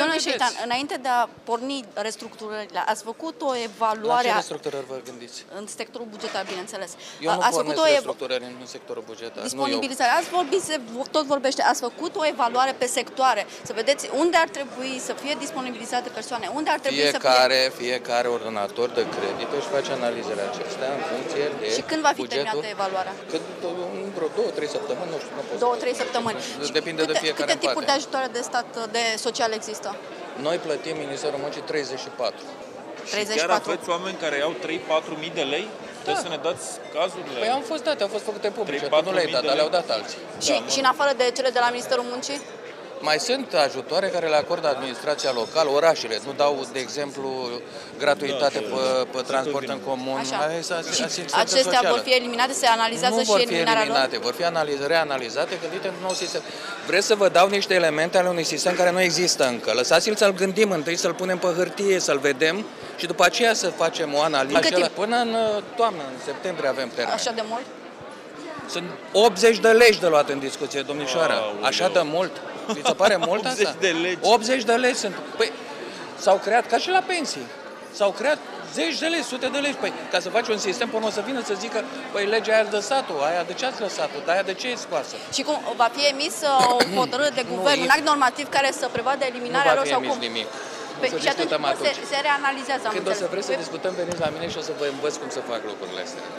Domnule Șeitan, înainte de a porni restructurările, ați făcut o evaluare... La ce restructurări vă gândiți? În sectorul bugetar, bineînțeles. Eu nu ați pornesc restructurări în sectorul bugetar. Disponibilizare. Ați vorbit, tot vorbește, ați făcut o evaluare pe sectoare, să vedeți unde ar trebui să fie disponibilizate persoane, unde ar trebui să fie... Fiecare ordonator de credit își face analizele acestea în funcție de Și când va fi bugetul, terminată evaluarea? În vreo 2-3 săptămâni, nu știu, nu pot 2-3 săptămâni. Depinde de fiecare Câte tipuri de ajutoare de stat de social există? Noi plătim Ministerul Muncii 34. Și chiar aveți oameni care iau 3-4 mii de lei? Trebuie să ne dați cazurile. Păi au fost date, au fost făcute publice. Nu le-ai dat, dar le-au dat alții. Și în afară de cele de la Ministerul Muncii? Mai sunt ajutoare care le acordă administrația locală, orașele. Nu dau, de exemplu, gratuitate pe transport în comun. Acestea vor fi eliminate, se analizează și eliminarea lor? Vor fi reanalizate, gândite într-un nou sistem. Vreți să vă dau niște elemente ale unui sistem care nu există încă. Lăsați-l să-l gândim întâi, să-l punem pe hârtie, să-l vedem și după aceea să facem o analiză. Până în toamnă, în septembrie avem termen. Așa de mult? Sunt 80 de legi de luat în discuție, domnișoară. Așa de mult? Vi se pare mult 80 asta? de legi. 80 de legi sunt. Păi, s-au creat, ca și la pensii, s-au creat zeci de legi, sute de legi. Păi, ca să faci un sistem, până o să vină să zică, păi, legea aia de satul, aia de ce ați lăsat-o, dar aia de ce e scoasă? Și cum va fi emis o hotărâre de guvern, un act normativ care să prevadă eliminarea lor sau cum? Nu va fi emis nimic. Și atunci se reanalizează. Când o să vreți să discutăm, veniți la mine și o să vă învăț cum să fac lucrurile astea.